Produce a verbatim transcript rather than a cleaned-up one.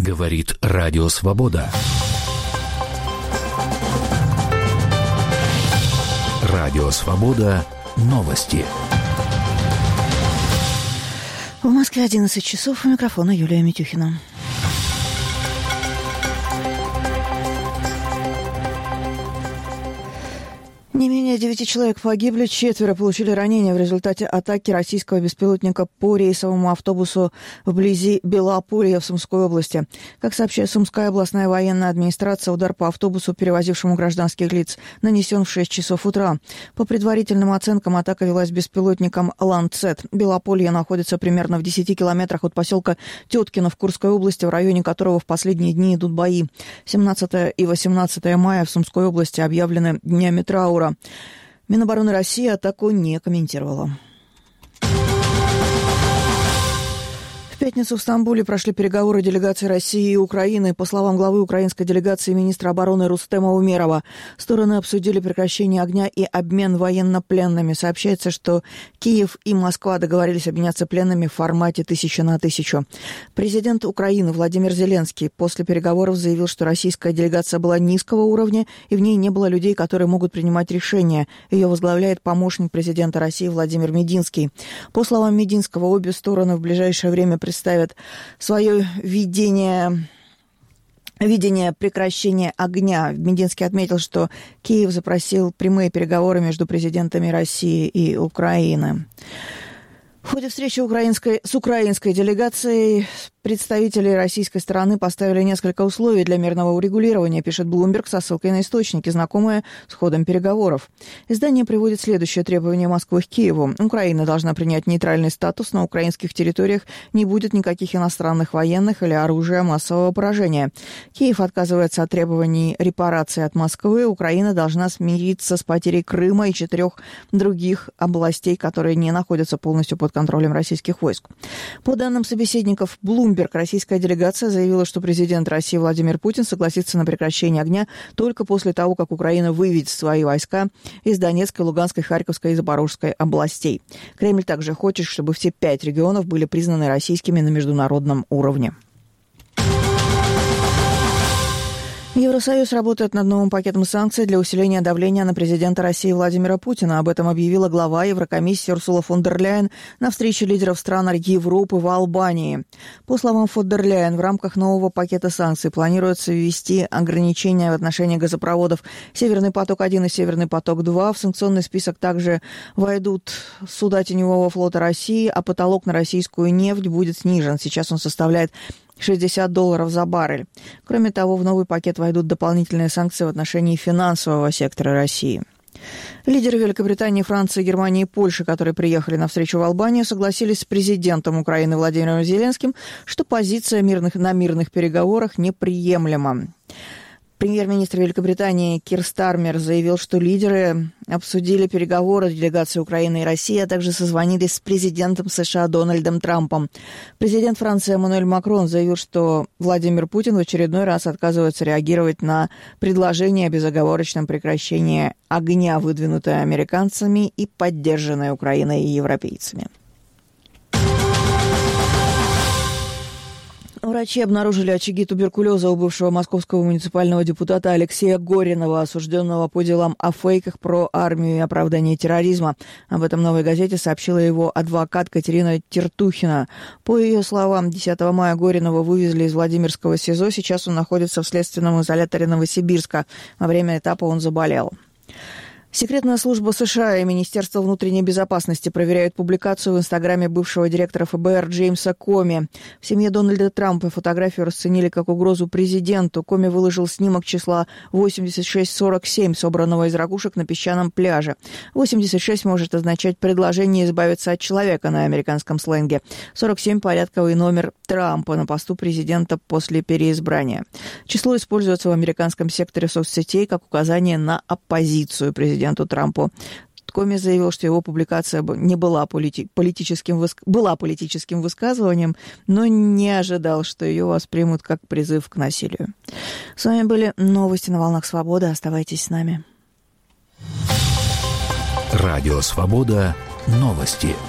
Говорит Радио Свобода. Радио Свобода. Новости. В Москве одиннадцать часов. У микрофона Юлия Митюхина. Не менее девяти человек погибли, четверо получили ранения в результате атаки российского беспилотника по рейсовому автобусу вблизи Белополья в Сумской области. Как сообщает Сумская областная военная администрация, удар по автобусу, перевозившему гражданских лиц, нанесен в шесть часов утра. По предварительным оценкам, атака велась беспилотником «Ланцет». Белополье находится примерно в десяти километрах от поселка Теткино в Курской области, в районе которого в последние дни идут бои. семнадцатое и восемнадцатое мая в Сумской области объявлены днями траура. Минобороны России атаку не комментировала. В пятницу в Стамбуле прошли переговоры делегаций России и Украины. По словам главы украинской делегации министра обороны Рустема Умерова, стороны обсудили прекращение огня и обмен военнопленными. Сообщается, что Киев и Москва договорились обменяться пленными в формате тысяча на тысячу. Президент Украины Владимир Зеленский после переговоров заявил, что российская делегация была низкого уровня, и в ней не было людей, которые могут принимать решения. Ее возглавляет помощник президента России Владимир Мединский. По словам Мединского, обе стороны в ближайшее время представят свое видение, видение прекращения огня. Мединский отметил, что Киев запросил прямые переговоры между президентами России и Украины. В ходе встречи украинской, с украинской делегацией представители российской стороны поставили несколько условий для мирного урегулирования, пишет Bloomberg со ссылкой на источники, знакомые с ходом переговоров. Издание приводит следующее требование Москвы к Киеву. Украина должна принять нейтральный статус, на украинских территориях не будет никаких иностранных военных или оружия массового поражения. Киев отказывается от требований репарации от Москвы. Украина должна смириться с потерей Крыма и четырех других областей, которые не находятся полностью под контролем российских войск. По данным собеседников Bloomberg, российская делегация заявила, что президент России Владимир Путин согласится на прекращение огня только после того, как Украина выведет свои войска из Донецкой, Луганской, Харьковской и Запорожской областей. Кремль также хочет, чтобы все пять регионов были признаны российскими на международном уровне. Евросоюз работает над новым пакетом санкций для усиления давления на президента России Владимира Путина. Об этом объявила глава Еврокомиссии Урсула фон дер Ляйен на встрече лидеров стран Европы в Албании. По словам фон дер Ляйен, в рамках нового пакета санкций планируется ввести ограничения в отношении газопроводов «Северный поток-один» и «Северный поток-два». В санкционный список также войдут суда Теневого флота России, а потолок на российскую нефть будет снижен. Сейчас он составляет шестьдесят долларов за баррель. Кроме того, в новый пакет войдут дополнительные санкции в отношении финансового сектора России. Лидеры Великобритании, Франции, Германии и Польши, которые приехали на встречу в Албанию, согласились с президентом Украины Владимиром Зеленским, что позиция мирных, на мирных переговорах неприемлема. Премьер-министр Великобритании Кир Стармер заявил, что лидеры обсудили переговоры делегаций Украины и России, а также созвонились с президентом США Дональдом Трампом. Президент Франции Эммануэль Макрон заявил, что Владимир Путин в очередной раз отказывается реагировать на предложение о безоговорочном прекращении огня, выдвинутое американцами и поддержанное Украиной и европейцами. Врачи обнаружили очаги туберкулеза у бывшего московского муниципального депутата Алексея Горинова, осужденного по делам о фейках про армию и оправдание терроризма. Об этом «Новой газете» сообщила его адвокат Катерина Тертухина. По ее словам, десятого мая Горинова вывезли из Владимирского СИЗО. Сейчас он находится в следственном изоляторе Новосибирска. Во время этапа он заболел. Секретная служба США и Министерство внутренней безопасности проверяют публикацию в Инстаграме бывшего директора эф бэ эр Джеймса Коми. В семье Дональда Трампа фотографию расценили как угрозу президенту. Коми выложил снимок числа восемьдесят шесть сорок семь, собранного из ракушек на песчаном пляже. восемьдесят шесть может означать предложение избавиться от человека на американском сленге. сорок семь – порядковый номер Трампа на посту президента после переизбрания. Число используется в американском секторе соцсетей как указание на оппозицию президента Трампу. Коми заявил, что его публикация не была, полити- политическим, выс- была политическим высказыванием, но не ожидал, что ее воспримут как призыв к насилию. С вами были новости на волнах Свободы. Оставайтесь с нами. Радио Свобода. Новости.